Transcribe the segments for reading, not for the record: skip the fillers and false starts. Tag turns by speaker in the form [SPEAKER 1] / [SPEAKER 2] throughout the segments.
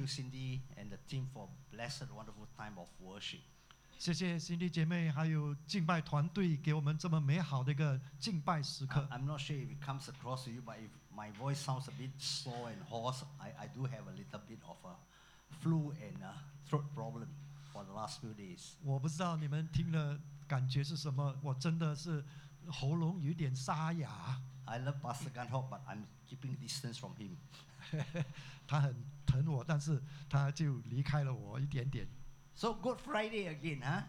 [SPEAKER 1] Cindy and the team for blessed, wonderful time of worship.
[SPEAKER 2] 谢谢辛弟姐妹还有敬拜团队给我们这么美好的一个敬拜时刻。
[SPEAKER 1] I'm not sure if it comes across to you, but if my voice sounds a bit sore and hoarse, I do have a little bit of a flu and a throat problem for the last few days.
[SPEAKER 2] 我不知道你们听了感觉是什么，我真的是喉咙有点沙哑。
[SPEAKER 1] I love Pastor Ganhok, but I'm keeping distance from him.
[SPEAKER 2] 他很疼我，但是他就离开了我一点点。
[SPEAKER 1] So Good Friday again, huh?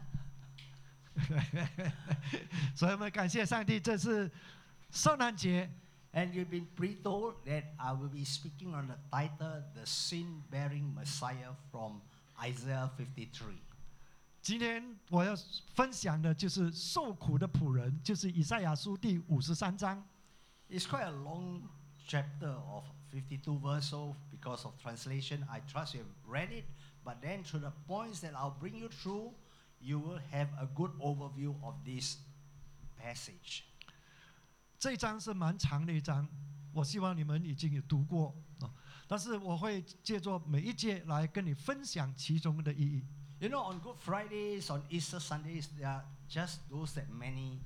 [SPEAKER 2] 所以我们感谢上帝，这是圣诞节。
[SPEAKER 1] And you've been pre-told that I will be speaking on the title, The Sin-Bearing Messiah from Isaiah 53.
[SPEAKER 2] 今天我要分享的就是受苦的仆人，就是以赛亚书第53章。
[SPEAKER 1] It's quite a long chapter of 52 verses, so because of translation, I trust you have read it. But then through the points that I'll bring you through, you will have a good overview of this passage.
[SPEAKER 2] 这一章是蛮长的一章，我希望你们已经有读过啊，但是我会借助每一节来跟你分享其中的意义。
[SPEAKER 1] You know, on Good Fridays, on Easter Sundays, there are just those that many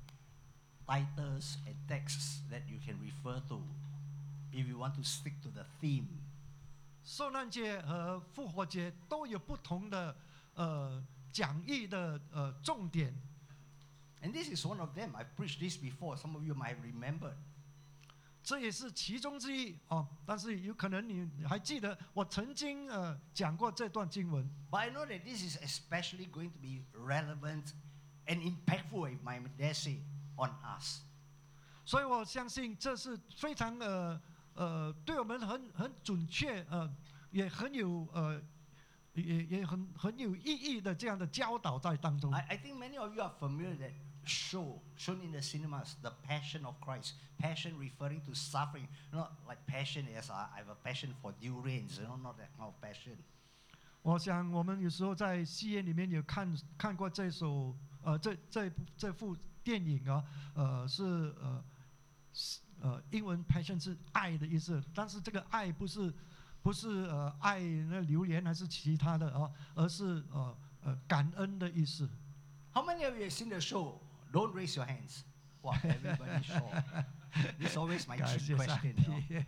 [SPEAKER 1] titles and texts that you can refer to if you want to stick to the theme.
[SPEAKER 2] 受难节和复活节都有不同的讲义的重点。
[SPEAKER 1] And this is one of them. I've preached this before. Some of you might have remembered.
[SPEAKER 2] 这也是其中之一哦，但是有可能你还记得我曾经讲过这段经文。
[SPEAKER 1] But I know that this is especially going to be relevant and impactful, if I dare say, on us.
[SPEAKER 2] 所以我相信这是非常对我们很准确也很有也很有意义的这样的教导在当中。
[SPEAKER 1] I think many of you are familiar that shown in the cinemas, The Passion of Christ. Passion referring to suffering. Not like passion as I have a passion for durians, not that kind of passion.
[SPEAKER 2] 我想我们有时候在戏院里面有看过这部电影啊，是英文 passion 是爱的意思，但是这个爱不是爱那榴莲还是其他的啊，而是感恩的意思。
[SPEAKER 1] How many of you have seen the show? Don't raise your hands. Wow, everybody saw. This is always my
[SPEAKER 2] 感
[SPEAKER 1] cheap
[SPEAKER 2] 谢上
[SPEAKER 1] question.
[SPEAKER 2] 帝。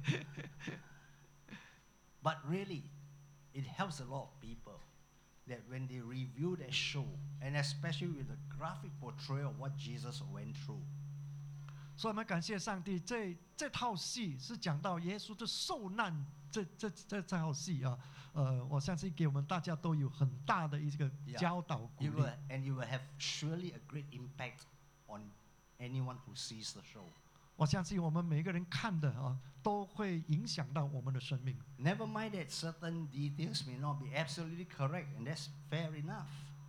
[SPEAKER 1] But really, it helps a lot of people that when they review that show, and especially with the graphic portrayal of what Jesus went through.
[SPEAKER 2] 所以我们感谢上帝，这套戏是讲到耶稣的受难，这套戏啊，我相信给我们大家都有很大的一个教导鼓励。
[SPEAKER 1] And you will have surely a great impact on anyone who sees the show.
[SPEAKER 2] 我相信我们每个人看的啊，都会影响到我们的生命。
[SPEAKER 1] Never mind that certain details may not be absolutely correct, and that's fair enough.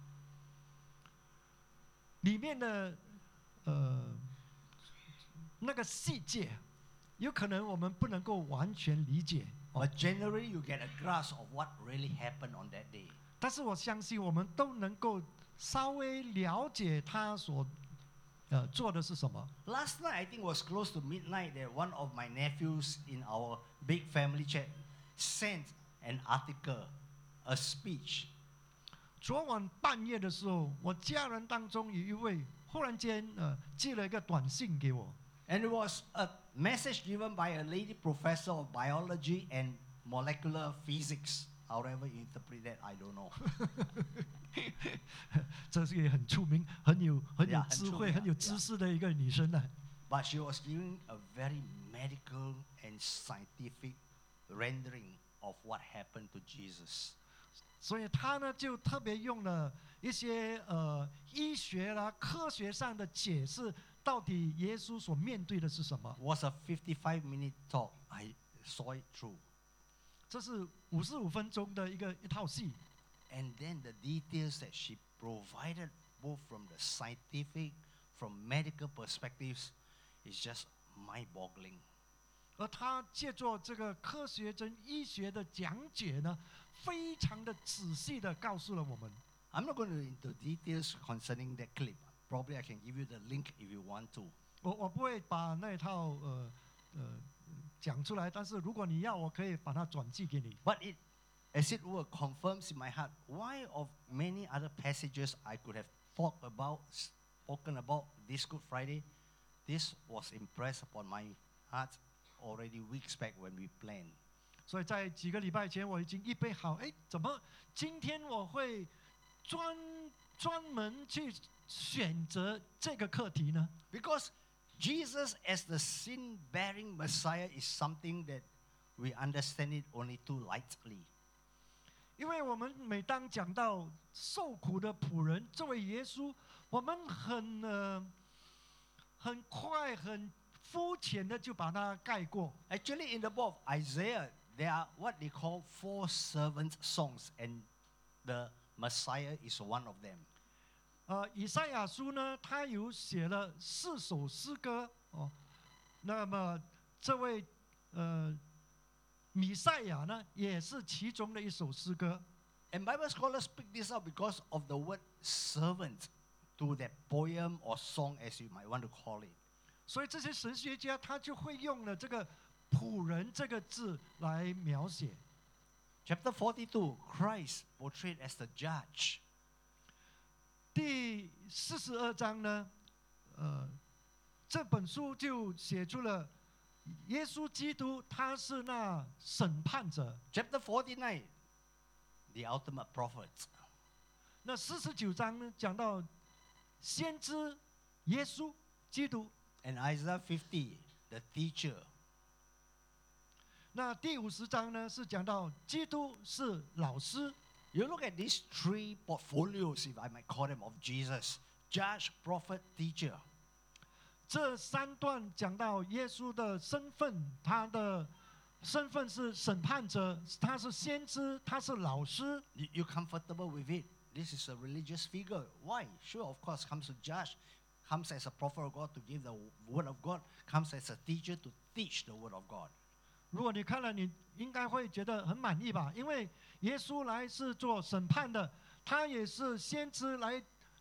[SPEAKER 2] 里面的那个细节，有可能我们不能够完全理解。
[SPEAKER 1] But generally, you get a grasp of what really happened on that day.
[SPEAKER 2] 但是我相信我们都能够稍微了解他所做的是什么。
[SPEAKER 1] Last night, I think it was close to midnight that one of my nephews in our big family chat sent an article, a speech.
[SPEAKER 2] 昨晚半夜的时候，我家人当中有一位忽然间寄了一个短信给我。
[SPEAKER 1] And it was a message given by a lady professor of biology and molecular physics. However you interpret that, I don't know.
[SPEAKER 2] 这是一个很出名、很有智慧、
[SPEAKER 1] 很出名
[SPEAKER 2] 很有知识的一个女生呢。
[SPEAKER 1] But she was giving a very medical and scientific rendering of what happened to Jesus.
[SPEAKER 2] 所以她呢就特别用了一些医学啦、科学上的解释，到底耶稣所面对的是什么。
[SPEAKER 1] It was a 55-minute talk. I saw it through.
[SPEAKER 2] 这是55分钟的一套戏。
[SPEAKER 1] And then the details that she provided, both from the scientific, from medical perspectives, is just mind-boggling.
[SPEAKER 2] 而他借助这个科学跟医学的讲解呢，非常的仔细的告诉了我们。
[SPEAKER 1] I'm not going to into details concerning that clip. Probably I can give you the link if you want to.
[SPEAKER 2] 我不会把那一套讲出来，但是如果你要，我可以把它转寄给你。
[SPEAKER 1] But it as it were, confirms in my heart why of many other passages I could have spoken about this Good Friday. This was impressed upon my heart already weeks back when we planned.
[SPEAKER 2] 所以在几个礼拜前我已经预备好，哎，怎么今天我会专门去选择这个课题呢？
[SPEAKER 1] Because Jesus as the sin-bearing Messiah is something that we understand it only too lightly.
[SPEAKER 2] 因为我们每当讲到受苦的仆人这位耶稣，我们很快很肤浅的就把它盖过。
[SPEAKER 1] Actually, in the book of Isaiah, there are what they call 4 servant songs, and the Messiah is one of them.
[SPEAKER 2] 以赛亚书呢，他有写了4首诗歌哦。那么这位弥赛亚呢，也是其中的一首诗歌。
[SPEAKER 1] And Bible scholars pick this up because of the word servant to that poem or song, as you might want to call it.
[SPEAKER 2] 所以这些神学家他就会用了这个仆人这个字来描写。
[SPEAKER 1] Chapter 42, Christ portrayed as the judge.
[SPEAKER 2] 第42章呢，这本书就写出了耶稣基督他是那审判者。
[SPEAKER 1] Chapter 49, the ultimate prophet.
[SPEAKER 2] 那49章呢，讲到先知耶稣基督。
[SPEAKER 1] And Isaiah 50, the teacher.
[SPEAKER 2] 那第50章呢，是讲到基督是老师。
[SPEAKER 1] You look at these 3 portfolios, if I might call them, of Jesus: judge, prophet, teacher.
[SPEAKER 2] 这3段讲到耶稣的身份，他的身份是审判者，他是先知，他是老师。
[SPEAKER 1] You comfortable with it? This is a religious figure. Why? Sure, of course, comes to judge, comes as a prophet of God to give the word of God, comes as a teacher to teach the word of God.
[SPEAKER 2] 如果你看了，你应该会觉得很满意吧？因为耶稣来是做审判的，他也是先知来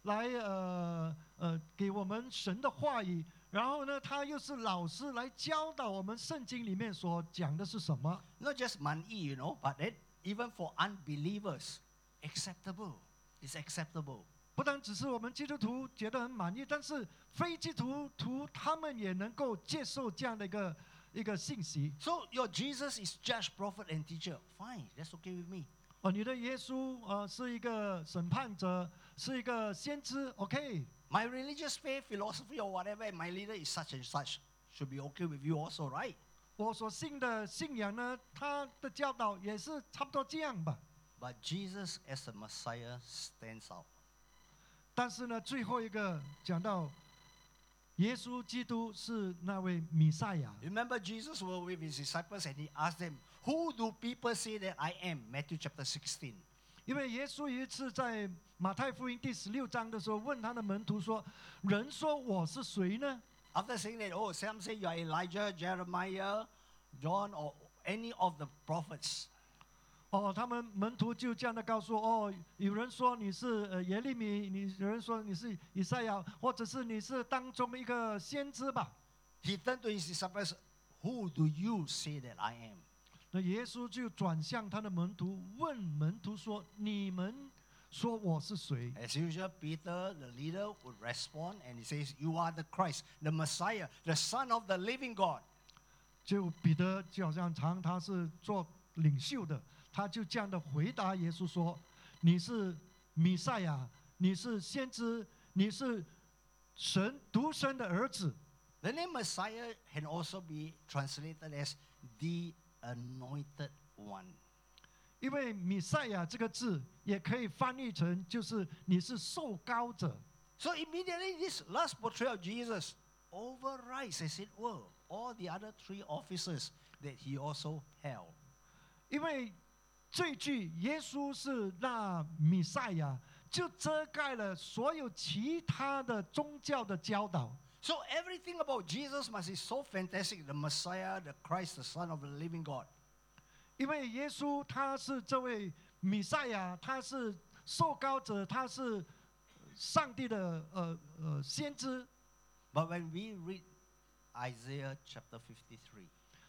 [SPEAKER 2] 给我们神的话语，然后呢，他又是老师来教导我们圣经里面所讲的是什么。
[SPEAKER 1] Not just 满意, but then even for unbelievers, acceptable. It's acceptable.
[SPEAKER 2] 不单只是我们基督徒觉得很满意，但是非基督徒他们也能够接受这样的一个信息。
[SPEAKER 1] So your Jesus is judge, prophet, and teacher. Fine, that's okay with me.
[SPEAKER 2] 你的耶稣是一个审判者，是一个先知 ，OK。
[SPEAKER 1] My religious faith, philosophy, or whatever, and my leader is such and such. Should be okay with you also, right?
[SPEAKER 2] 我所信的信仰呢，他的教导也是差不多这样吧。
[SPEAKER 1] But Jesus as a Messiah stands out.
[SPEAKER 2] 但是呢，最后一个讲到耶稣基督是那位弥赛亚。
[SPEAKER 1] Remember, Jesus was with his disciples and he asked them, "Who do people say that I am?" Matthew chapter 16.
[SPEAKER 2] 因为耶稣有一次在马太福音第16章的时候，问他的门徒说：“人说我是谁呢？”
[SPEAKER 1] After saying that, some say you are Elijah, Jeremiah, John, or any of the prophets.
[SPEAKER 2] 他们门徒就这样的告诉有人说你是耶利米，有人说你是以赛亚，或者是你是当中的一个先知吧。
[SPEAKER 1] He turned to his disciples, "Who do you say that I am?"
[SPEAKER 2] 那耶稣就转向他的门徒，问门徒说：“你们说我是谁？”
[SPEAKER 1] As usual, Peter, the leader, would respond and he says, "You are the Christ, the Messiah, the Son of the living God."
[SPEAKER 2] 就彼得就好像他是做领袖的，他就这样的回答耶稣说：“你是弥赛亚，你是先知，你是神独生的儿子。”
[SPEAKER 1] The name Messiah can also be translated as the anointed one.
[SPEAKER 2] 因为弥赛亚这个字也可以翻译成就是你是受膏者。
[SPEAKER 1] So immediately this last portrayal of Jesus overrides, as it were, all the other 3 offices that he also held.
[SPEAKER 2] 因为这句耶稣是那弥赛亚，就遮盖了所有其他的宗教的教导。
[SPEAKER 1] So everything about Jesus must be so fantastic, the Messiah, the Christ, the Son of the living God.
[SPEAKER 2] 因为耶稣他是这位弥赛亚，他是受膏者，他是上帝的先知。
[SPEAKER 1] But when we read Isaiah chapter 53,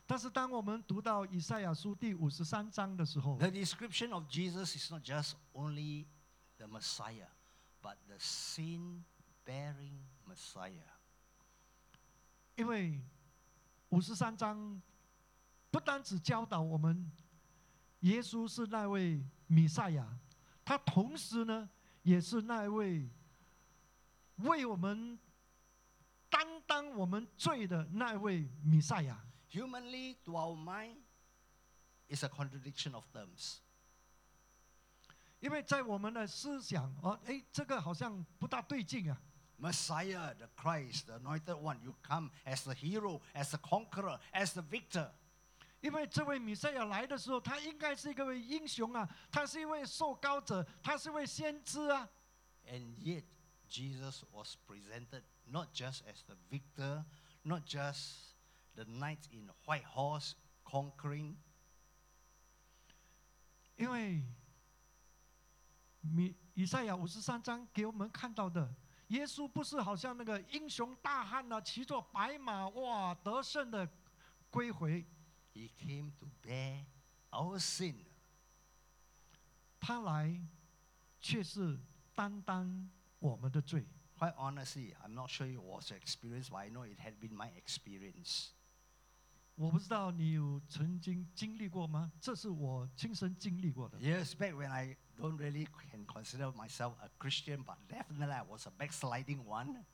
[SPEAKER 2] 但是当我们读到以赛亚书第53章的时候，
[SPEAKER 1] The description of Jesus is not just only the Messiah, but the sin-bearing Messiah.
[SPEAKER 2] 因为53章不单只教导我们耶稣是那位弥赛亚，他同时呢也是那位为我们担当我们罪的那位弥赛亚。
[SPEAKER 1] Humanly, to our mind, it's a contradiction of terms.
[SPEAKER 2] 因为在我们的思想，这个好像不大对劲啊。
[SPEAKER 1] Messiah, the Christ, the anointed one, you come as the hero, as the conqueror, as the victor.
[SPEAKER 2] 因为这位弥赛亚来的时候，他应该是一位英雄啊，他是一位受膏者，他是一位先知啊。
[SPEAKER 1] And yet, Jesus was presented not just as the victor, not just the knight in white horse conquering.
[SPEAKER 2] 因为以赛亚53章给我们看到的，耶稣不是好像那个英雄大汉啊，骑着白马，哇，得胜的归回。
[SPEAKER 1] He came to bear our sin.
[SPEAKER 2] 他来却是担当我们的罪。
[SPEAKER 1] Quite honestly, I'm not sure it was your experience, but I know it had been my experience.
[SPEAKER 2] 我不知道你有曾经经历过吗？这是我亲身经历过的。
[SPEAKER 1] Years back when I don't really can consider myself a Christian, but definitely I was a backsliding one.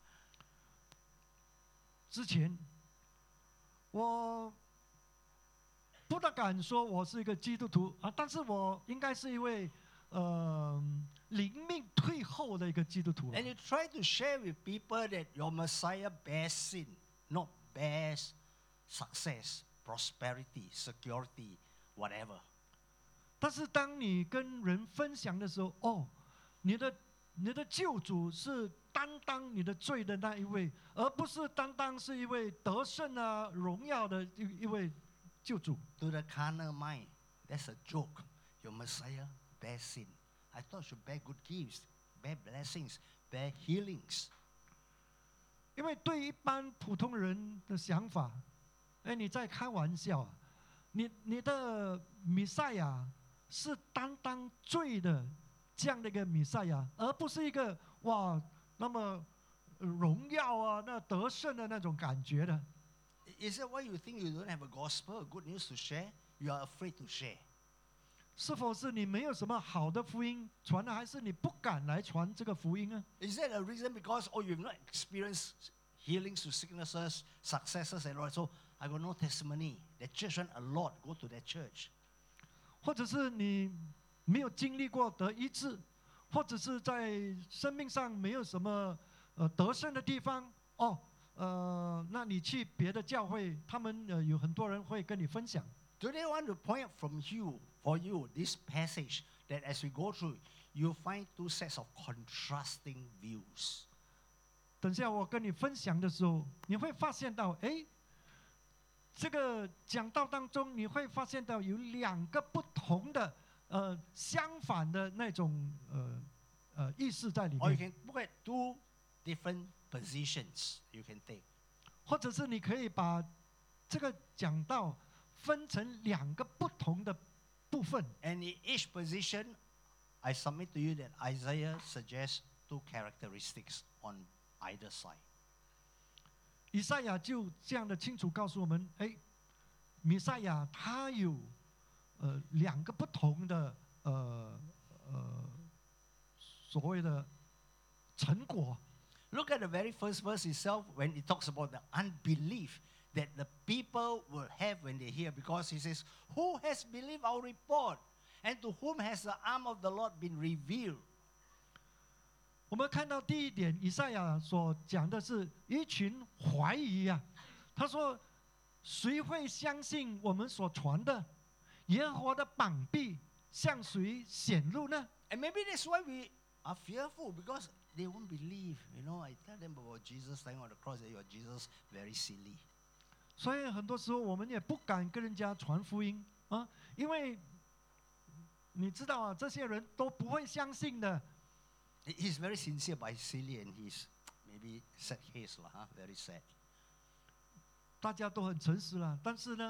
[SPEAKER 2] 之前我不大敢说我是一个基督徒啊，但是我应该是一位灵命退后的一个基督徒。
[SPEAKER 1] And you try to share with people that your Messiah bears sin, not bears success, prosperity, security, whatever.
[SPEAKER 2] 但是当你跟人分享的时候，你的救主是担当你的罪的那一位，而不是单单是一位得胜啊、荣耀的一位救主。
[SPEAKER 1] To the carnal mind, that's a joke. Your Messiah bears sin. I thought you bear good gifts, bear blessings, bear healings.
[SPEAKER 2] 因为对一般普通人的想法，你在开玩笑啊！你的弥赛亚是担当罪的这样的一个弥赛亚，而不是一个哇那么荣耀啊、那得胜的那种感觉的。
[SPEAKER 1] Is that why you think you don't have a gospel, good news to share? You are afraid to share.
[SPEAKER 2] 是否是你没有什么好的福音传呢，还是你不敢来传这个福音呢？
[SPEAKER 1] Is that a reason because, oh, you've not experienced healings to sicknesses, successes and all that, so I got no testimony. The church went a lot, go to that church.
[SPEAKER 2] 或者是你没有经历过得医治，或者是在生命上没有什么得胜的地方那你去别的教会，他们有很多人会跟你分享。
[SPEAKER 1] Today I want to point out for you this passage that as we go through, you'll find two sets of contrasting views.
[SPEAKER 2] 等下我跟你分享的时候，你会发现到，这个讲道当中，你会发现到有两个不同的相反的那种意识在里
[SPEAKER 1] Or you
[SPEAKER 2] 面，
[SPEAKER 1] can look at two different positions you can take.
[SPEAKER 2] 或者是你可以把这个讲道分成两个不同的部分。
[SPEAKER 1] And in each position, I submit to you that Isaiah suggests two characteristics on either side.
[SPEAKER 2] 以赛亚就这样的清楚告诉我们，弥赛亚他有两个不同的所谓的成果。
[SPEAKER 1] Look at the very first verse itself when it talks about the unbelief that the people will have when they hear, because he says, who has believed our report? And to whom has the arm of the Lord been revealed?
[SPEAKER 2] 我们看到第一点，以赛亚所讲的是一群怀疑啊。他说：“谁会相信我们所传的？耶和华的膀臂向谁显露呢？”
[SPEAKER 1] And maybe that's why we are fearful, because they won't believe. You know, I tell them about Jesus dying on the cross, that you are Jesus, very silly.
[SPEAKER 2] 所以很多时候我们也不敢跟人家传福音啊，因为你知道啊，这些人都不会相信的。
[SPEAKER 1] He's very sincere but he's silly, and he's maybe sad case, very sad.
[SPEAKER 2] 大家都很诚实了，但是呢，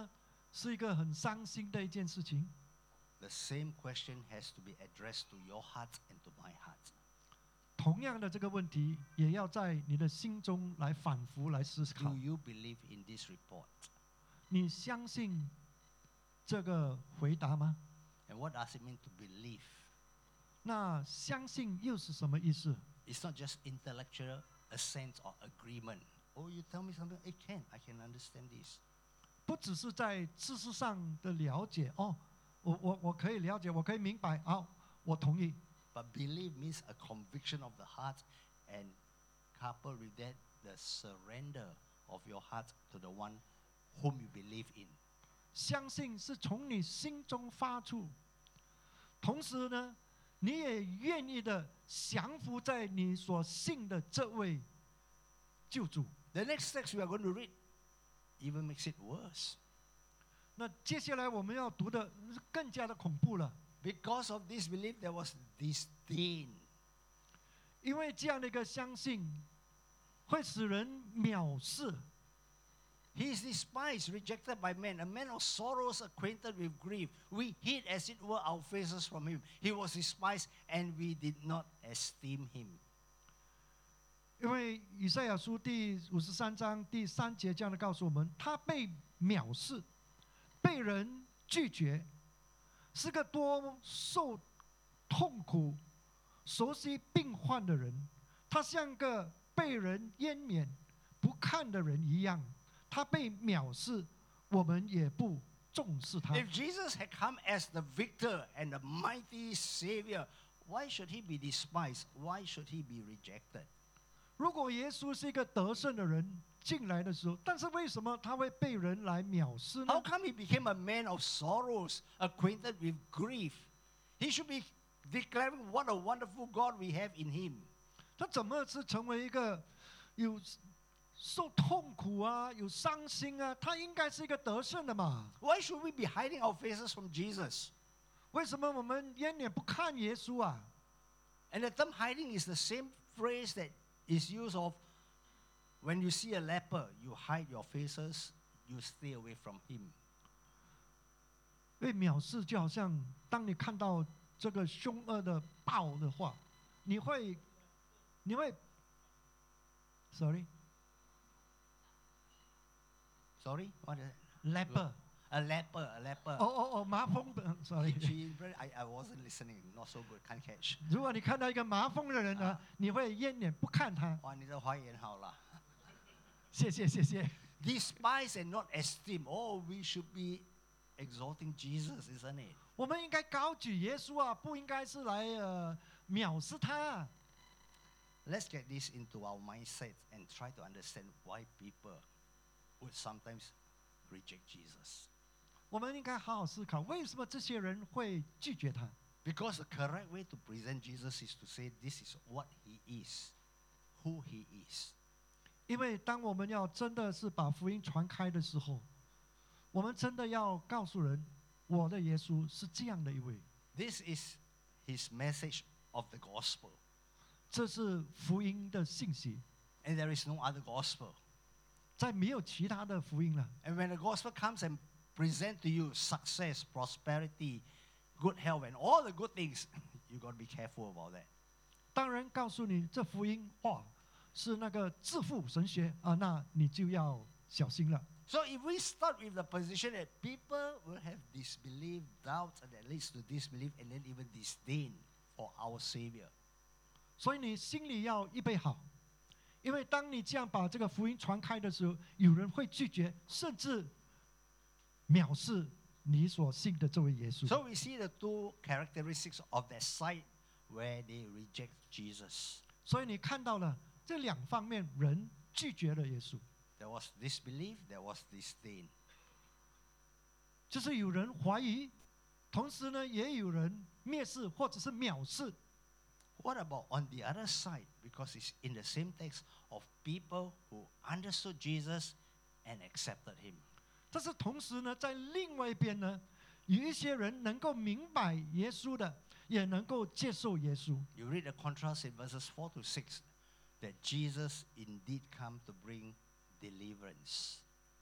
[SPEAKER 2] 是一个很伤心的一件事情。
[SPEAKER 1] The same question has to be addressed to your heart and to my heart.
[SPEAKER 2] 同样的这个问题，也要在你的心中来反复来思考
[SPEAKER 1] Do。you believe in this report?
[SPEAKER 2] 你相信这个回答吗？
[SPEAKER 1] And what does it mean to believe?
[SPEAKER 2] 那相信又是什么意思？
[SPEAKER 1] It's not just intellectual assent or agreement. Oh, you tell me something, I can understand this.
[SPEAKER 2] 不只是在知识上的了解哦，我可以了解，我可以明白，好，我同意。
[SPEAKER 1] But believe means a conviction of the heart, and coupled with that, the surrender of your heart to the one whom you believe in.
[SPEAKER 2] 相信是从你心中发出，同时呢，你也愿意的降服在你所信的这位救主。
[SPEAKER 1] The next text we are going to read even makes it worse.
[SPEAKER 2] 那接下来我们要读的更加的恐怖了，
[SPEAKER 1] Because of this belief, there was disdain.
[SPEAKER 2] 因为这样的一个相信，会使人藐视。
[SPEAKER 1] He is despised, rejected by men, a man of sorrows, acquainted with grief. We hid, as it were, our faces from him. He was despised, and we did not esteem him.
[SPEAKER 2] 因为以赛亚书第53章第3节这样的告诉我们，他被藐视，被人拒绝，是个多受痛苦、熟悉病患的人。他像个被人湮灭、不看的人一样。他被藐视，我们也不重视他。
[SPEAKER 1] If Jesus had come as the victor and the mighty Savior, why should he be despised? Why should he be rejected?
[SPEAKER 2] 如果耶稣是一个得胜的人进来的时候，但是为什么他会被人来藐视呢
[SPEAKER 1] How？ come he became a man of sorrows, acquainted with grief? He should be declaring what a wonderful God we have in him.
[SPEAKER 2] 他怎么是成为一个有受痛苦啊、有伤心啊？他应该是一个得胜的嘛？
[SPEAKER 1] Why should we be hiding our faces from Jesus?
[SPEAKER 2] 为什么我们掩脸不看耶稣啊？
[SPEAKER 1] And the term hiding is the same phrase that is used of when you see a leper, you hide your faces, you stay away from him.
[SPEAKER 2] 因为藐视就好像当你看到这个凶恶的豹的话，你会 ，sorry，
[SPEAKER 1] Sorry? What is it?
[SPEAKER 2] leper，
[SPEAKER 1] A leper.
[SPEAKER 2] 哦，麻风的，sorry。
[SPEAKER 1] I wasn't listening, not so good, can't catch.
[SPEAKER 2] 如果你看到一个麻风的人呢，你会掩脸不看他。
[SPEAKER 1] 哇，你的华言好了。
[SPEAKER 2] 谢谢。
[SPEAKER 1] Despise and not esteem. Oh, we should be exalting Jesus, isn't it?
[SPEAKER 2] 我们应该高举耶稣啊，不应该是来藐视他。
[SPEAKER 1] Let's get this into our mindset and try to understand why people would sometimes reject Jesus.
[SPEAKER 2] 我们应该好好思考，为什么这些人会拒绝他？
[SPEAKER 1] Because the correct way to present Jesus is to say this is what he is, who he is.
[SPEAKER 2] 因为当我们要真的是把福音传开的时候，我们真的要告诉人，我的耶稣是这样的一位。
[SPEAKER 1] This is his message of the gospel.
[SPEAKER 2] 这是福音的信息，
[SPEAKER 1] And there is no other gospel.
[SPEAKER 2] 再没有其他的福音了。
[SPEAKER 1] And when the gospel comes and present to you success, prosperity, good health, and all the good things, you got to be careful about that.
[SPEAKER 2] 当人告诉你这福音是那个致富神学啊，那你就要小心了。
[SPEAKER 1] So if we start with the position that people will have disbelief, doubt, and that leads to disbelief, and then even disdain for our Savior.
[SPEAKER 2] 所以你心里要预备好，因为当你这样把这个福音传开的时候，有人会拒绝，甚至藐视你所信的这位耶稣。
[SPEAKER 1] So we see the two characteristics of that side where they reject Jesus.
[SPEAKER 2] 所以你看到了这两方面，人拒绝了耶稣，
[SPEAKER 1] There was disbelief, there was disdain.
[SPEAKER 2] 就是有人怀疑，同时呢，也有人蔑视或者是藐视。
[SPEAKER 1] What about on the other side? Because it's in the same text of people who understood Jesus and accepted him.
[SPEAKER 2] 但是同时呢，在另外一边呢，有一些人能够明白耶稣的，也能够接受耶稣。
[SPEAKER 1] You read the contrast in verses 4 to 6 that Jesus indeed come to bring deliverance.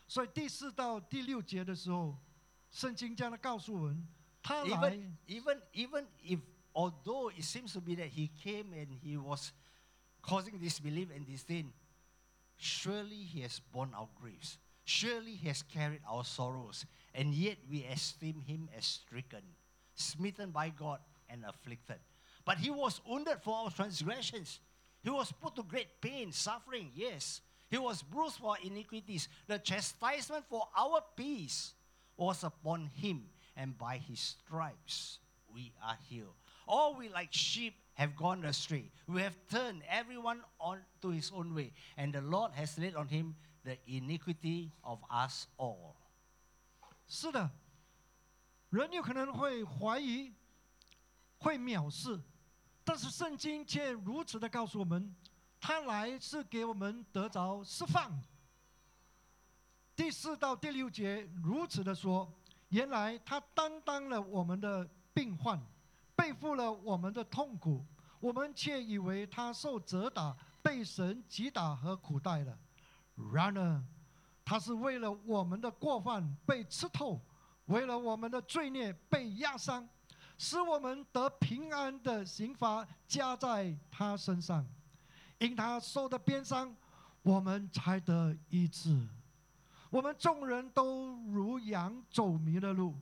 [SPEAKER 2] 所以第4到第6节的时候，圣经这样的告诉我们，他来
[SPEAKER 1] Even if, although it seems to be that he came and he was causing disbelief and disdain, surely he has borne our griefs. Surely he has carried our sorrows. And yet we esteem him as stricken, smitten by God, and afflicted. But he was wounded for our transgressions. He was put to great pain, suffering, yes. He was bruised for our iniquities. The chastisement for our peace was upon him, and by his stripes we are healed. All we like sheep have gone astray. We have turned everyone on to his own way, and the Lord has laid on him the iniquity of us all.
[SPEAKER 2] 是的，人有可能会怀疑，会藐视，但是圣经却如此的告诉我们，他来是给我们得着释放。第4到第6节如此的说，原来他担当了我们的病患，背负了我们的痛苦，我们却以为他受责打，被神击打和苦待了。然而，他是为了我们的过犯被刺透，为了我们的罪孽被压伤，使我们得平安的刑罚加在他身上。因他受的鞭伤，我们才得医治。我们众人都如羊走迷了路，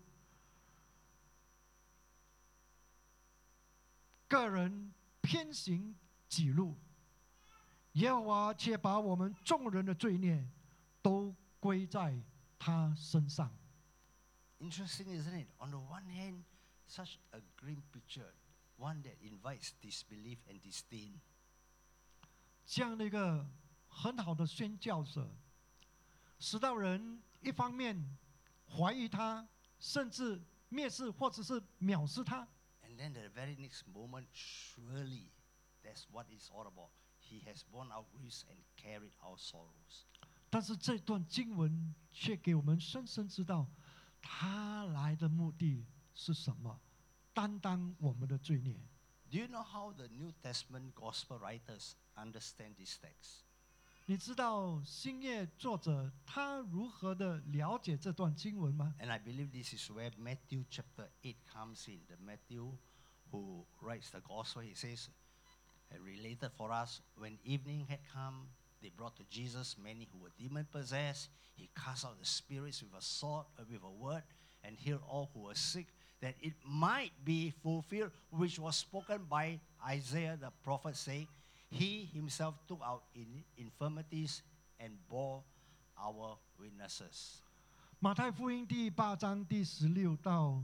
[SPEAKER 2] 个人偏行己路。耶和华却把我们众人的罪孽都归在他身上。
[SPEAKER 1] Interesting, isn't it? On the one hand, such a grim picture, one that invites disbelief and disdain.
[SPEAKER 2] 这样的一个很好的宣教者，使到人一方面怀疑他，甚至蔑视或者是藐视他。
[SPEAKER 1] And then the very next moment, surely that's what it's all about. He has borne our griefs and carried our sorrows.
[SPEAKER 2] 但是这段经文却给我们深深知道，他来的目的是什么？担当我们的罪孽。
[SPEAKER 1] Do you know how the New Testament gospel writers understand this text?
[SPEAKER 2] 你知道新约作者他如何的了解这段经文吗？
[SPEAKER 1] And I believe this is where Matthew chapter 8 comes in. The Matthew who writes the gospel, he says, related for us, when evening had come, they brought to Jesus many who were demon-possessed. He cast out the spirits with a sword, with a word, and healed all who were sick, that it might be fulfilled, which was spoken by Isaiah the prophet, saying, He himself took our infirmities and bore our weaknesses.
[SPEAKER 2] 马太福音第8章第16到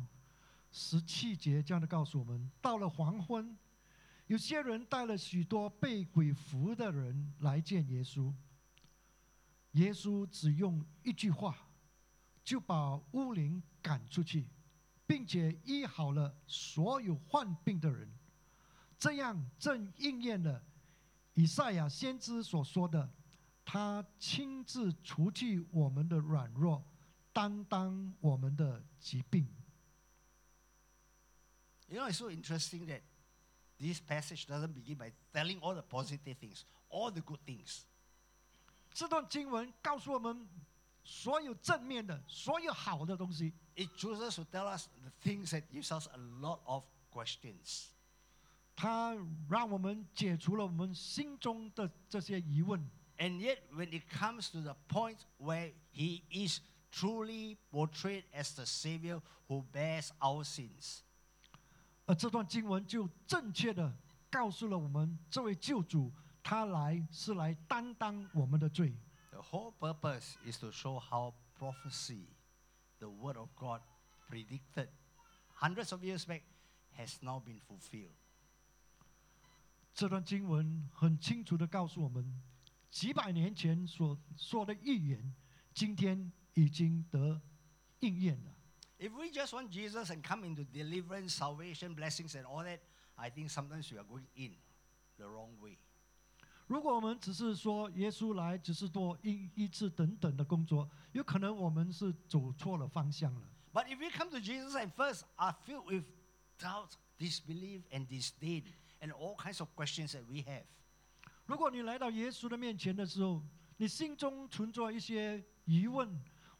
[SPEAKER 2] 17节这样的告诉我们：到了黄昏，有些人带了许多被鬼附的人来见耶稣。耶稣只用一句话，就把污灵赶出去，并且医好了所有患病的人。这样正应验了以赛亚先知所说的：他亲自除去我们的软弱，担当我们的疾病。
[SPEAKER 1] You know, it's so interesting that this passage doesn't begin by telling all the positive things, all the good things.
[SPEAKER 2] 这段经文告诉我们所有正面的、所有好的东西。
[SPEAKER 1] It chooses to tell us the things that gives us a lot of questions.
[SPEAKER 2] 它让我们解除了我们心中的这些疑问。
[SPEAKER 1] And yet, when it comes to the point where he is truly portrayed as the Savior who bears our sins,
[SPEAKER 2] 而这段经文就正确的告诉了我们，这位救主他来是来担当我们的罪。
[SPEAKER 1] the whole purpose is to show how prophecy, the Word of God predicted hundreds of years back, has now been fulfilled.
[SPEAKER 2] 这段经文很清楚的告诉我们，几百年前所说的预言，今天已经得应验了。
[SPEAKER 1] If we just want Jesus and come into deliverance, salvation, blessings, and all that, I think sometimes we are going in the wrong way.
[SPEAKER 2] 如果我们只是说耶稣来只是做医治等等的工作，有可能我们是走错了方向了。
[SPEAKER 1] But if we come to Jesus and first are filled with doubt, disbelief, and disdain, and all kinds of questions that we have,
[SPEAKER 2] 如果你来到耶稣的面前的时候，你心中存着一些疑问，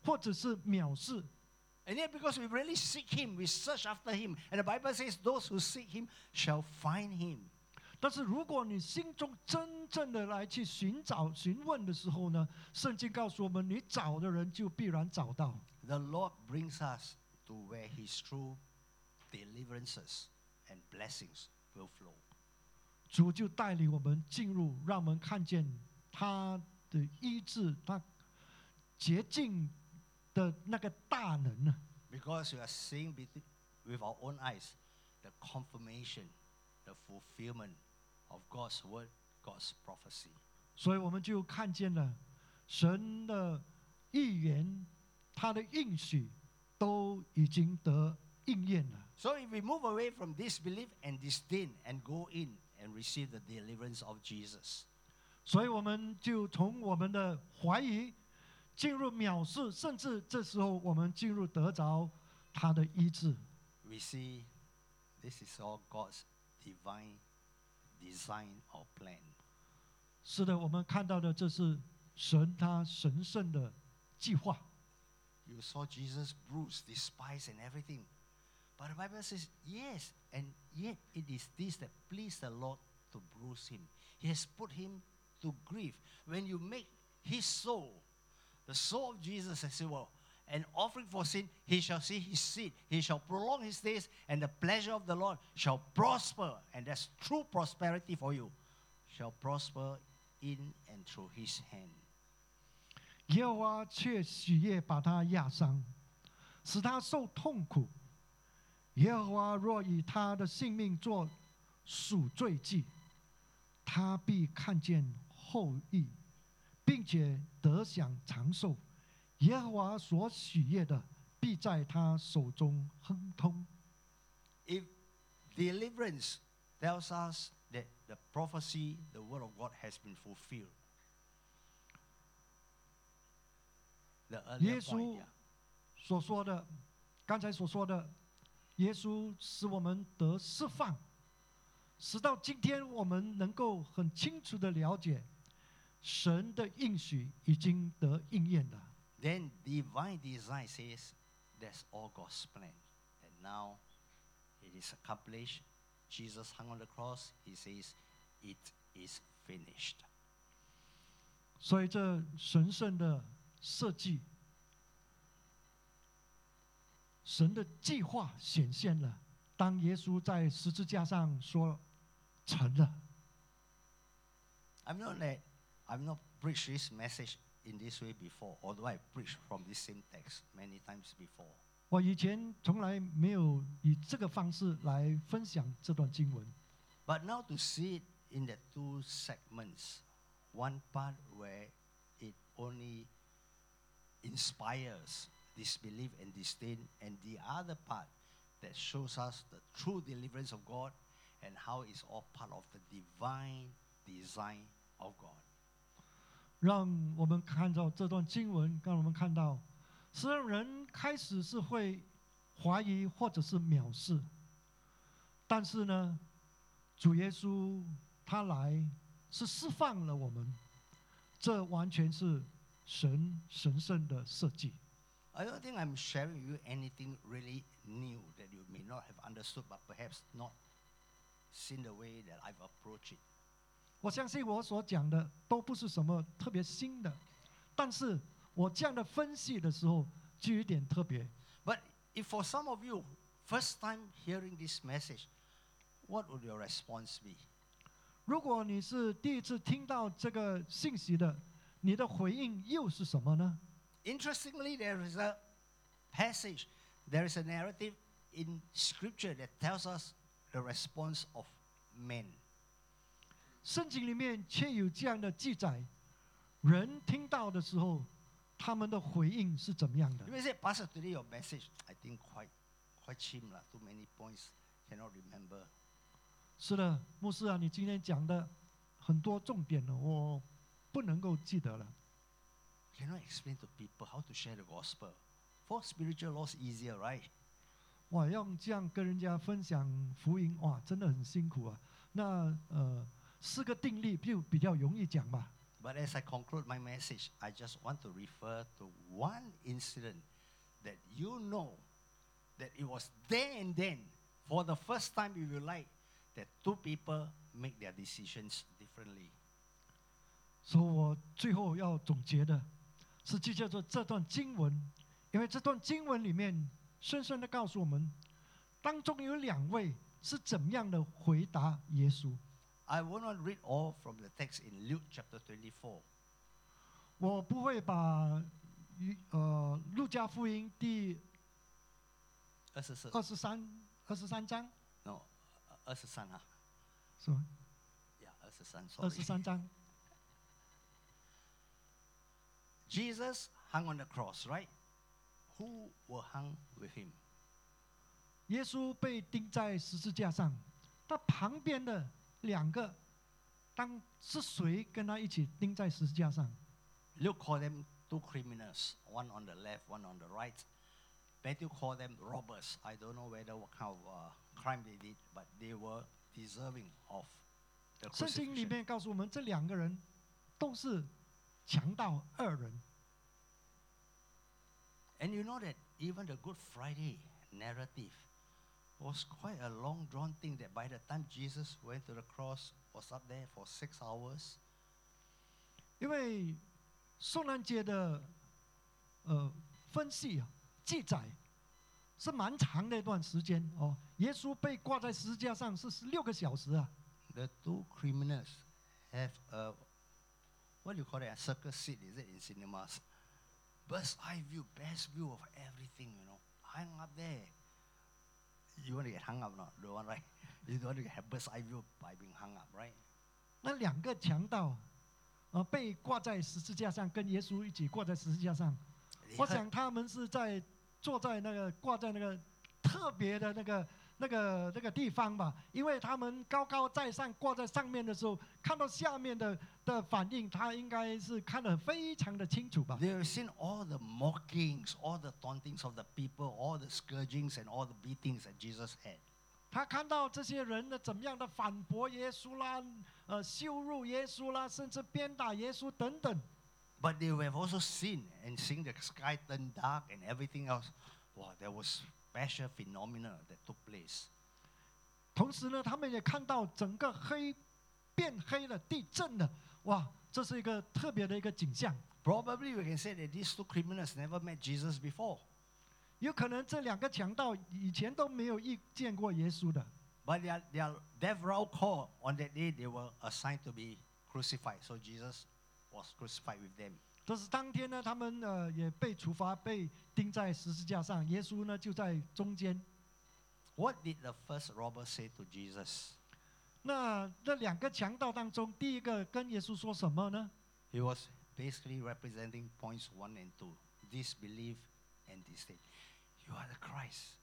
[SPEAKER 2] 或者是藐视。
[SPEAKER 1] And yet, because we really seek Him, we search after Him. And the Bible says, those who seek Him shall find Him.
[SPEAKER 2] 但是如果你心中真正的来去寻找、询问的时候呢，圣经告诉我们，你找的人就必然找到。
[SPEAKER 1] The Lord brings us to where His true deliverances and blessings will flow.
[SPEAKER 2] 主就带领我们进入，让我们看见他的医治，他洁净的那个大能呢。
[SPEAKER 1] Because we are seeing with our own eyes the confirmation, the fulfillment of God's word, God's prophecy.
[SPEAKER 2] 所以我们就看见了神的预言，他的应许都已经得应验了。
[SPEAKER 1] So if we move away from disbelief and disdain and go in and receive the deliverance of Jesus,
[SPEAKER 2] 所以我们就从我们的怀疑进入藐视，甚至这时候我们进入得着他的医治。
[SPEAKER 1] we see this is all God's divine design or plan.
[SPEAKER 2] 是的，我们看到的这是神他神圣的计划。
[SPEAKER 1] You saw Jesus bruised, despised, and everything. But the Bible says, yes, and yet it is this that pleased the Lord to bruise him. He has put him to grief. When you make his soul, the soul of Jesus, as it were, an offering for sin, he shall see his seed. He shall prolong his days, and the pleasure of the Lord shall prosper. And that's true prosperity for you. Shall prosper in and through his hand.
[SPEAKER 2] 耶和华却喜悦把他压伤，使他受痛苦。耶和华若以他的性命做赎罪祭，他必看见后裔，并且得享长寿。耶和华所喜悦的，必在他手中亨通。
[SPEAKER 1] If deliverance tells us that the prophecy, the word of God has been fulfilled, the earlier
[SPEAKER 2] 耶
[SPEAKER 1] point,
[SPEAKER 2] 稣
[SPEAKER 1] yeah.
[SPEAKER 2] 所说的，刚才所说的，耶稣使我们得释放，使到今天我们能够很清楚的了解，神的应许已经得应验了。
[SPEAKER 1] Then divine design says that's all God's plan. And now it is accomplished. Jesus hung on the cross. He says, it is finished.
[SPEAKER 2] 所以这神圣的设计，神的计划显现了。当耶稣在十字架上说成了，
[SPEAKER 1] I've not preached this message in this way before, although I preached from this same text many times before.
[SPEAKER 2] 我以前从来没有以这个方式来分享这段经文。
[SPEAKER 1] But now to see it in the two segments, one part where it only inspires disbelief and disdain, and the other part that shows us the true deliverance of God and how it's all part of the divine design of God.
[SPEAKER 2] 让我们看到这段经文，让我们看到，实际上人开始是会怀疑或者是藐视，但是呢，主耶稣他来是释放了我们，这完全是神神圣的设计。
[SPEAKER 1] I don't think I'm sharing with you anything really new that you may not have understood, but perhaps not seen the way that I've approached it.
[SPEAKER 2] 我相信我所讲的都不是什么特别新的，但是我这样的分析的时候就有一点特别。
[SPEAKER 1] But if for some of you, first time hearing this message, what would your response be?
[SPEAKER 2] 如果你是第一次听到这个信息的，你的回应又是什么呢？
[SPEAKER 1] Interestingly, there is a passage, there is a narrative in Scripture that tells us the response of men.
[SPEAKER 2] 圣经里面却有这样的记载，人听到的时候，他们的回应是怎么样的
[SPEAKER 1] You？ may say, Pastor, today your message, I think quite chim lah. Too many points, cannot remember.
[SPEAKER 2] 是的，牧师啊，你今天讲的很多重点呢，我不能够记得了。
[SPEAKER 1] Cannot explain to people how to share the gospel. For spiritual laws easier, right?
[SPEAKER 2] 哇，用这样跟人家分享福音，哇，真的很辛苦啊。那4个定律就比较容易讲吧。
[SPEAKER 1] But as I conclude my message, I just want to refer to one incident that you know that it was there and then, for the first time in your life, that two people make their decisions differently.
[SPEAKER 2] 所以我最后要总结的是就叫做这段经文，因为这段经文里面深深的告诉我们，当中有2位是怎么样的回答耶稣。
[SPEAKER 1] I will not read all from the text in Luke chapter 24.
[SPEAKER 2] 我不会把路加福音第23章
[SPEAKER 1] No, 23啊，
[SPEAKER 2] 是吗？
[SPEAKER 1] Yeah, 23, sorry.
[SPEAKER 2] 23章。
[SPEAKER 1] Jesus hung on the cross, right? Who were hung with him?
[SPEAKER 2] 耶稣被钉在十字架上，他旁边的2个，是谁跟他一起钉在十字架上？
[SPEAKER 1] Luke called them two criminals, one on the left, one on the right. Matthew called them robbers. I don't know what kind of crime they did, but they were deserving of the
[SPEAKER 2] 圣经里
[SPEAKER 1] crucifixion.
[SPEAKER 2] 面告诉我们，这2个人都是强盗2人。
[SPEAKER 1] And you know that even the Good Friday narrative was quite a long drawn thing, that by the time Jesus went to the cross, was up there for 6 hours.
[SPEAKER 2] 因为受难节的分析记载是蛮长的一段时间哦。耶稣被挂在十字架上是16个小时啊。
[SPEAKER 1] The two criminals have a, what do you call it, a circus seat, is it, in cinemas? Bird's eye view, best view of everything, you know, hung up there. You want to get hung up or not? Don't want, right? You don't want to have bird's eye view by being hung up, right?
[SPEAKER 2] 那2个强盗被挂在十字架上，跟耶稣一起挂在十字架上。我想他们是坐在那个挂在那个特别的那个地方吧，因为他们高高在上挂在上面的时候，看到下面的反应，他应该是看得非常的清楚吧。
[SPEAKER 1] They have seen all the mockings, all the tauntings of the people, all the scourgings and all the beatings that Jesus had.
[SPEAKER 2] 他看到这些人的怎么样的反驳耶稣啦，羞辱耶稣啦，甚至鞭打耶稣等等。
[SPEAKER 1] But they have also seen and seen the sky turn dark and everything else. Wow, there was special phenomena that took place.
[SPEAKER 2] 同时呢，他们也看到整个变黑了，地震了。哇，这是一个特别的一个景象。
[SPEAKER 1] Probably we can say that these two criminals never met Jesus before.
[SPEAKER 2] 有可能这2个强盗以前都没有见过耶稣的。
[SPEAKER 1] But their death row call on that day, they were assigned to be crucified. So Jesus was crucified with them.
[SPEAKER 2] 但是当天呢，他们也被处罚，被钉在十字架上。耶稣呢就在中间。
[SPEAKER 1] What did the first robber say to Jesus?
[SPEAKER 2] 那2个强盗当中，第一个跟耶稣说什么呢？
[SPEAKER 1] He was basically representing points 1 and 2. Disbelief and disdain. You are the Christ.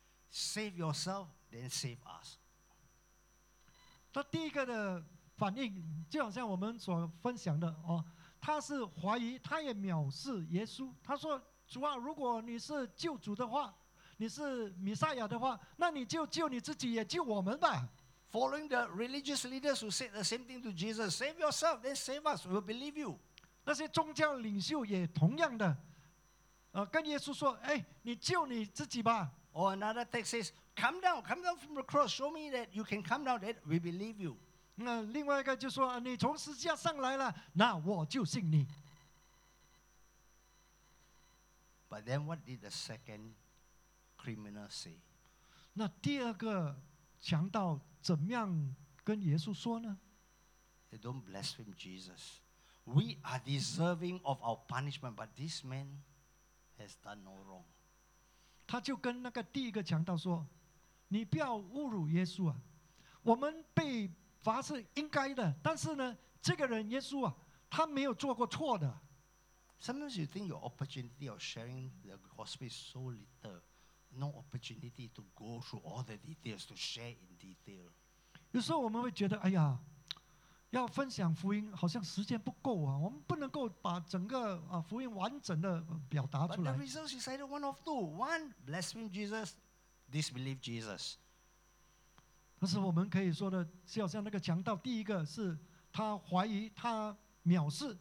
[SPEAKER 1] Save yourself, then save us.
[SPEAKER 2] 他第一个的反应就好像我们所分享的哦，他是怀疑，他也藐视耶稣。他说：“主啊，如果你是救主的话，你是弥赛亚的话，那你就救你自己，也救我们吧。”
[SPEAKER 1] Following the religious leaders who said the same thing to Jesus, save yourself, then save us, we will believe you.
[SPEAKER 2] 那些宗教领袖也同样的，跟耶稣说：“哎，你救你自己吧。”
[SPEAKER 1] Or another text says, come down from the cross, show me that you can come down, then we believe you.
[SPEAKER 2] 那另外一个就说：“你从十字架上来了，那我就信你。”
[SPEAKER 1] But then what did the second criminal say?
[SPEAKER 2] 那第2个强盗怎么样跟耶稣说呢？
[SPEAKER 1] They don't blaspheme Jesus. We are deserving of our punishment, but this man has done no wrong.
[SPEAKER 2] 他就跟那个第1个强盗说：“你不要侮辱耶稣啊！我们被罚是应该的，但是呢，这个人耶稣啊，他没有做过错的。”
[SPEAKER 1] Sometimes you think your opportunity of sharing the gospel is so little. No opportunity to go through all the details, to share in detail.
[SPEAKER 2] 有时候我们会觉得，哎呀，要分享福音好像时间不够啊，我们不能够把整个福音完整的表达
[SPEAKER 1] But
[SPEAKER 2] 出
[SPEAKER 1] the
[SPEAKER 2] 来。
[SPEAKER 1] result is either one of two. One, blaspheme Jesus, disbelieve Jesus.
[SPEAKER 2] 但是我们可以说的，就好像那个强盗，第1个是他怀疑，他藐视。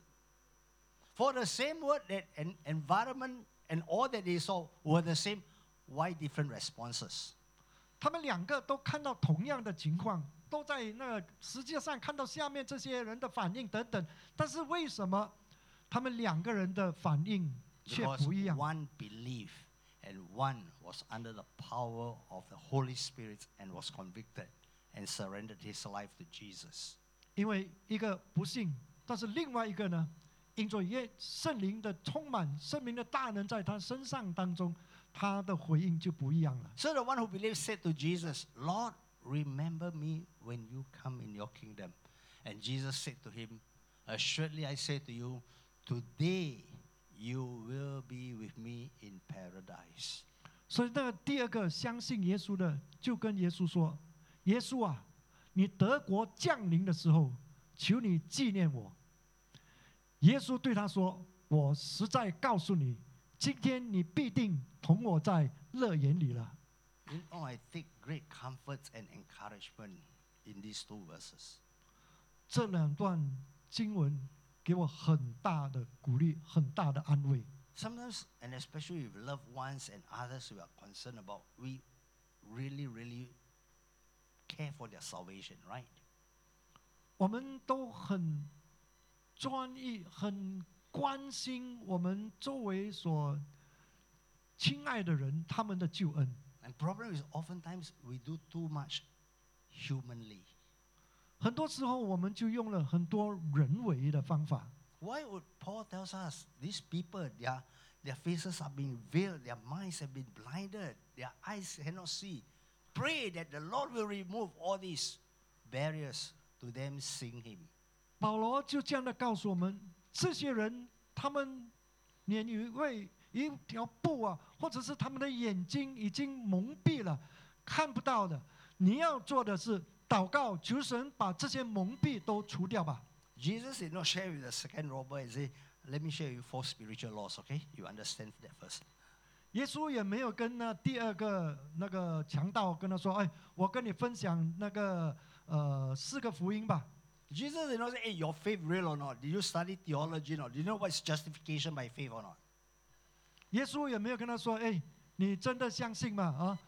[SPEAKER 1] For the same word that environment and all that they saw were the same, why different responses?
[SPEAKER 2] 他们两个都看到同样的情况，都在那实际上看到下面这些人的反应等等，但是为什么他们两个人的反应却
[SPEAKER 1] Because
[SPEAKER 2] 不一样？
[SPEAKER 1] one believed and one was under the power of the Holy Spirit and was convicted and surrendered his life to Jesus.
[SPEAKER 2] 因为一个不信，但是另外一个呢，因着圣灵的充满，圣灵的大能在他身上当中，他的回应就不一样了。
[SPEAKER 1] So the one who believed said to Jesus, Lord, remember me when you come in your kingdom. And Jesus said to him, Assuredly I say to you, today you will be with me in paradise.
[SPEAKER 2] 所以那个第二个相信耶稣的，就跟耶稣说：“耶稣啊，你德国降临的时候，求你纪念我。”耶稣对他说：“我实在告诉你，今天你必定同我在乐园里了。”
[SPEAKER 1] You know, I take great comfort and encouragement in these two verses.
[SPEAKER 2] 这两段经文给我很大的鼓励，很大的安慰。
[SPEAKER 1] Sometimes, and especially with loved ones and others we are concerned about, we really care for their salvation, right?
[SPEAKER 2] 我们都很专一，很关心我们周围所亲爱的人他们的救恩。
[SPEAKER 1] And problem is oftentimes we do too much humanly.
[SPEAKER 2] 很多时候我们就用了很多人为的方法。
[SPEAKER 1] Why would Paul tells us these people, their faces are being veiled, their minds have been blinded, their eyes cannot see. Pray that the Lord will remove all these barriers to them seeing Him.
[SPEAKER 2] 保罗就这样的告诉我们，这些人他们连一条布啊，或者是他们的眼睛已经蒙蔽了，看不到的。你要做的是祷告，求神把这些蒙蔽都除掉吧。
[SPEAKER 1] Jesus did not share with the second robber and say, let me share with you 4 spiritual laws, okay? You understand that first.
[SPEAKER 2] 耶稣也没有跟那第二个那个强盗跟他说：“哎，我跟你分享那个4个福音吧。”
[SPEAKER 1] Jesus did not say, hey, your faith real or not? Did you study theology or not? Do you know what is justification by faith or not?
[SPEAKER 2] 耶稣也没有跟他说：“哎，你真的相信吗？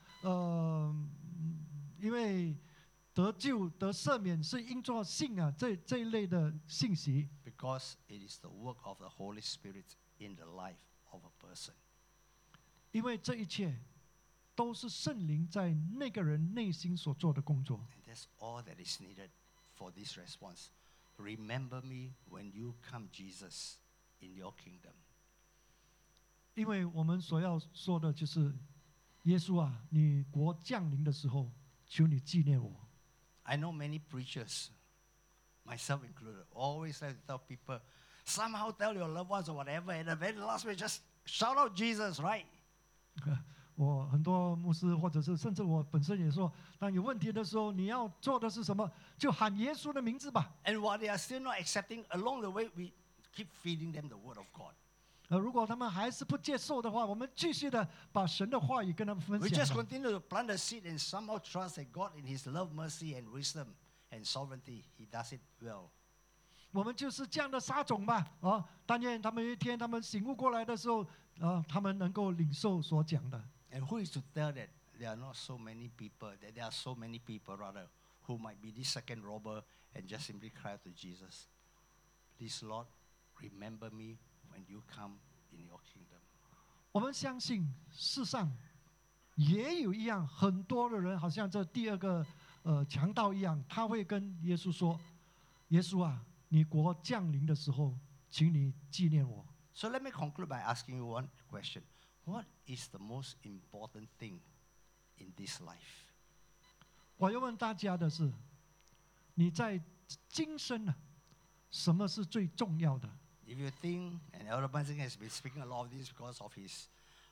[SPEAKER 2] 因为得救得赦免是因着信啊，这一类的信息。
[SPEAKER 1] Because it is the work of the Holy Spirit in the life of a person.
[SPEAKER 2] 因为这一切都是圣灵在那个人内心所做的工作。
[SPEAKER 1] And that's all that is needed for this response. Remember me when you come, Jesus, in your kingdom.
[SPEAKER 2] 因为我们所要说的就是，耶稣啊，你国降临的时候，求你纪念我。
[SPEAKER 1] I know many preachers, myself included, always like to tell people, somehow tell your loved ones or whatever, and at the very last minute just shout out Jesus, right?
[SPEAKER 2] 我很多牧师，或者是甚至我本身也说，当有问题的时候，你要做的是什么？就喊耶稣的名字吧。
[SPEAKER 1] And while they are still not accepting, along the way, we keep feeding them the word of God.
[SPEAKER 2] 如果他们还是不接受的话，我们继续的把神的话语跟他们分
[SPEAKER 1] We just
[SPEAKER 2] 享吧。
[SPEAKER 1] continue to plant the seed and somehow trust that God, in His love, mercy, and wisdom and sovereignty, He does it well.
[SPEAKER 2] 我们就是这样的撒种吧，但愿他们有一天他们醒悟过来的时候，他们能够领受所讲的。
[SPEAKER 1] And who is to tell that there are not so many people, that there are so many people rather, who might be this second robber and just simply cry out to Jesus, Please, Lord, remember me when you come in your kingdom.
[SPEAKER 2] 我们相信世上也有一样很多的人，好像这第二个强盗一样，他会跟耶稣说：“耶稣啊，你国降临的时候，请你纪念我。”
[SPEAKER 1] So let me conclude by asking you one question. What is the most important thing in this life?
[SPEAKER 2] 我要问大家的是，你在今生呢，什么是最重要的？
[SPEAKER 1] If you think, and Elder Bunting has been speaking a lot of this because of his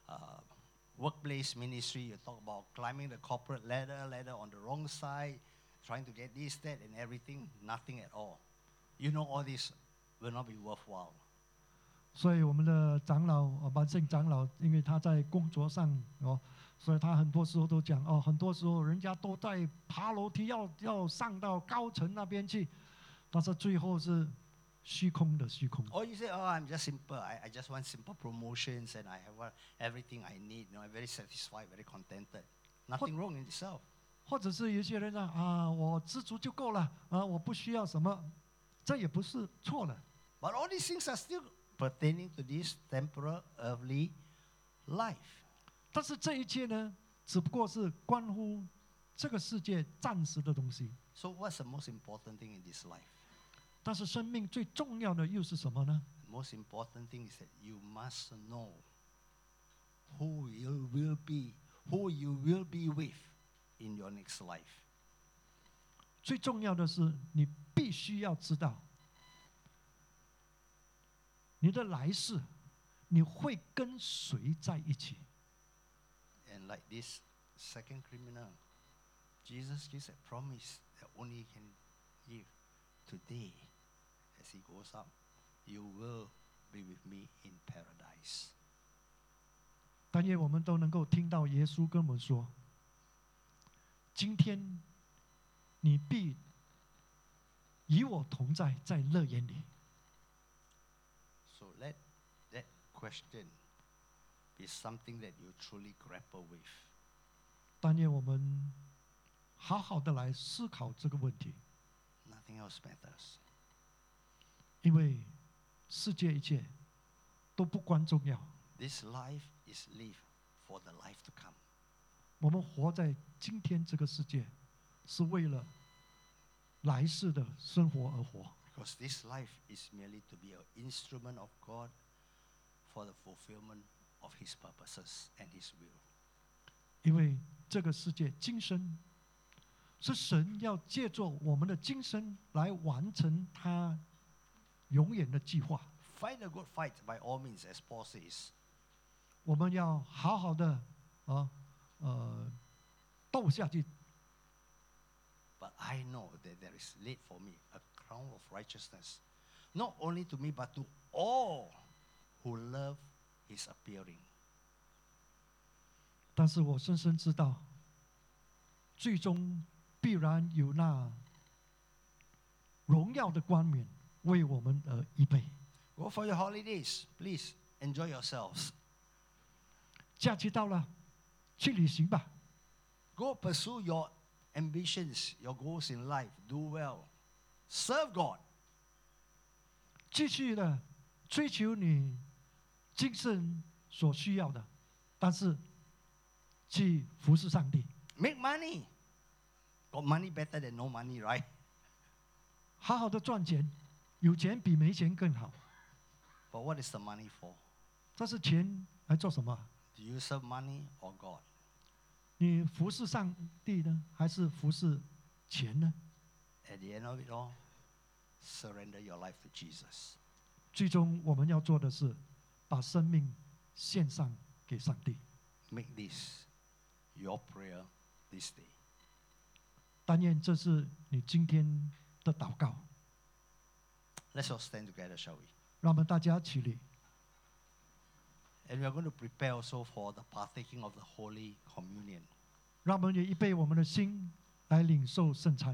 [SPEAKER 1] workplace ministry, you talk about climbing the corporate ladder on the wrong side, trying to get this, that, and everything, nothing at all. You know all this will not be worthwhile.
[SPEAKER 2] 所以我们的长老万圣长老，因为他在工作上所以他很多时候都讲很多时候人家都在爬楼梯要上到高层那边去，但是最后是虚空的虚空。
[SPEAKER 1] Or you say, oh, I'm just simple. I just want simple promotions and I have everything I need. I'm very satisfied, very contented. Nothing wrong in itself.
[SPEAKER 2] 或者是有些人呢我知足就够了我不需要什么，这也不是错的。
[SPEAKER 1] But all these things are still pertaining to this temporal, earthly life.
[SPEAKER 2] 但是这一切呢，只不过是关乎这个世界暂时的东西。
[SPEAKER 1] So what's the most important thing in this life?
[SPEAKER 2] 但是生命最重要的又是什么呢？
[SPEAKER 1] The most important thing is that you must know who you will be with in your next life.
[SPEAKER 2] 最重要的是，你必须要知道，你的来世，你会跟谁在一起？
[SPEAKER 1] And like this second criminal, Jesus gives a promise that only he can give. Today, as he goes up, you will be with me in paradise.
[SPEAKER 2] 但愿我们都能够听到耶稣跟我们说：今天你必与我同在，在乐园里。
[SPEAKER 1] So let that question be something that you truly grapple with.
[SPEAKER 2] 但愿我们好好的来思考这个问题，
[SPEAKER 1] Nothing else matters.
[SPEAKER 2] 因为世界一切都不关重要。
[SPEAKER 1] This life is lived for the life to come.
[SPEAKER 2] 我们活在今天这个世界，是为了来世的生活而活。
[SPEAKER 1] Because this life is merely to be an instrument of God for the fulfillment of His purposes and His will.
[SPEAKER 2] 因为这个世界今生是神要借助我们的今生来完成他永远的计划。
[SPEAKER 1] Fight a good fight by all means, as Paul says.
[SPEAKER 2] 我们要好好的斗下去。
[SPEAKER 1] But I know that there is laid for me a crown of righteousness, not only to me, but to all who love His appearing.
[SPEAKER 2] 但是我深深知道，最终必然有那荣耀的冠冕为我们而预备。
[SPEAKER 1] Go for your holidays. Please enjoy yourselves.
[SPEAKER 2] 假期到了，去旅行吧。
[SPEAKER 1] Go pursue your ambitions, your goals in life. Do well. Serve God.
[SPEAKER 2] 继续的追求你今生所需要的，但是去服侍上帝，
[SPEAKER 1] Make money. Got money better than no money, right?
[SPEAKER 2] 好好的赚钱，有钱比没钱更好。
[SPEAKER 1] But what is the money for?
[SPEAKER 2] 但是钱来做什么？
[SPEAKER 1] Do you serve money or God?
[SPEAKER 2] 你服侍上帝呢，还是服侍钱呢？
[SPEAKER 1] At the end of it all, surrender your life to Jesus.
[SPEAKER 2] 最终我们要做的是，把生命献上给上帝。
[SPEAKER 1] Make this your prayer this day.
[SPEAKER 2] 但愿这是你今天的祷告。
[SPEAKER 1] Let's all stand together, shall we?
[SPEAKER 2] 让我们大家起立，
[SPEAKER 1] And we are going to prepare also for the partaking of the Holy Communion.
[SPEAKER 2] 让我们也预备我们的心来领受圣餐。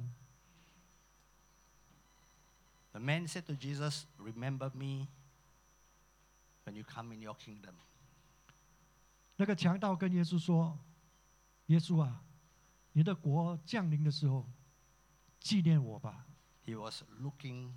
[SPEAKER 1] The man said to Jesus, remember me when you come in your kingdom.
[SPEAKER 2] 那个强盗跟耶稣说：“耶稣啊，你的国降临的时候，纪念我吧。”
[SPEAKER 1] He was looking